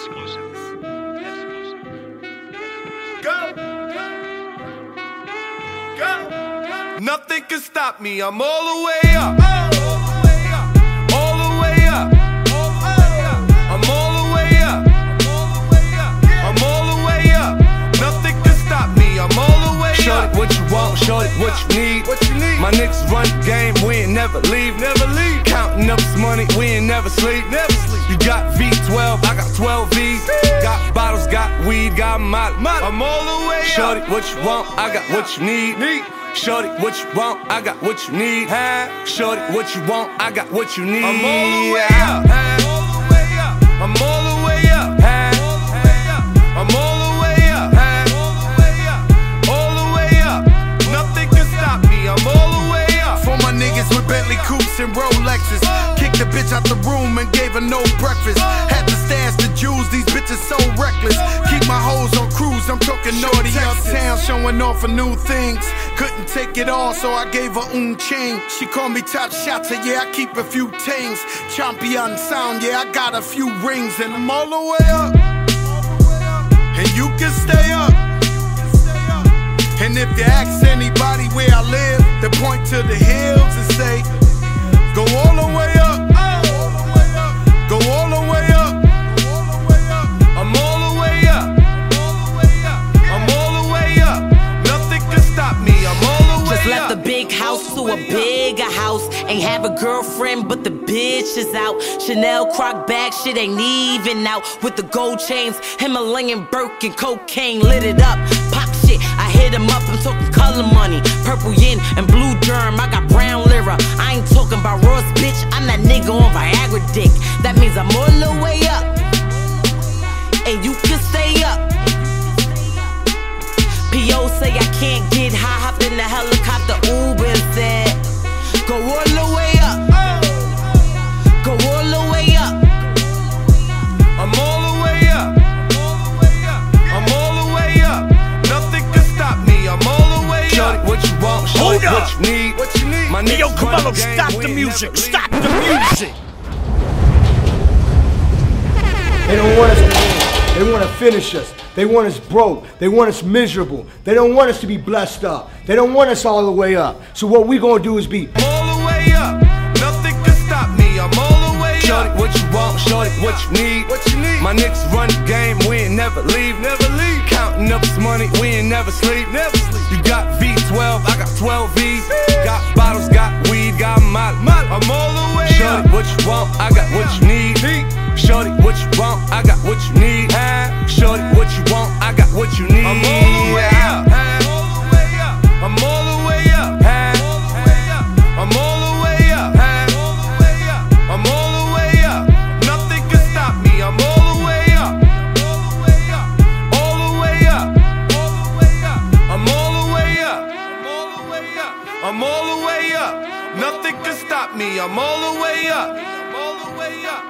Go. Go. Nothing can stop me. I'm all the way up. All the way up. I'm all the way up. I'm all the way up. Nothing can stop me. I'm all the way up. Shorty, what you want? Shorty, what you need? My niggas run the game. We ain't never leave. Counting up this money. We ain't never sleep. You got V12, I got 12 V's. Got bottles, got weed, got molly. I'm all the way up. Shorty, what you want? I got what you need. Shorty, what you want? I got what you need. Shorty, what you want? I got what you need. I'm all the way up. I'm all the way up. I'm all the way up. All the way up. Nothing can stop me. I'm all the way up. For my niggas with Bentley coupes and Rolexes, kicked the bitch out the room and gave her no breakfast. Had to stash the jewels, these bitches so reckless. Keep my hoes on cruise, I'm talking naughty uptown, showing off for new things. Couldn't take it all, so I gave her chain. She called me top shotter, yeah, I keep a few tings. Champion sound, yeah, I got a few rings. And I'm all the way up, and you can stay up. And if you ask anybody where I live, they point to the hills and say, go all the way up. Go all the way up. I'm all the way up. I'm all the way up. Nothing can stop me. I'm all the way up. Just left the big house to a bigger house. Ain't have a girlfriend, but the bitch is out. Chanel croc bag, shit ain't even out. With the gold chains, Himalayan Birkin, cocaine lit it up. Pop shit, I hit him up. I'm talking color money, purple yin and blue germ. I got brown lira. I ain't talking about Ross, bitch. I'm that nigga on Viagra dick. That means I'm all the way up, and you can stay up. P.O. say I can't get high, hopped in the helicopter, Uber and said, go all the way up. Go all the way up. I'm all the way up. I'm all the way up. Nothing can stop me. I'm all the way up. Shorty, what you want? Shorty, what you need? My Hey, yo, niggas come run on, the game. stop We the ain't music. never Stop leave. the music. They don't want us to win. They want to finish us. They want us broke. They want us miserable. They don't want us to be blessed up. They don't want us all the way up. So what we gonna do is be All the way up. Nothing can stop me. I'm all the way up. Shorty, what you want? Shorty, what you need? My niggas run the game. We ain't never leave. Counting up this money. We ain't never sleep. You got V12, I got 12 V's. Got bottles, got weed, got molly. I'm all the way up. Shorty, what you want? I got what you need. Shorty, what you want? I got what you need. Shorty, what you want? I got what you need. I'm all the way up. I'm all the way up. I'm all the way up. I'm all the way up. Nothing can stop me. I'm all the way up. All the way up. I'm all the way up. I'm all the way up. Nothing can stop me. I'm all the way up.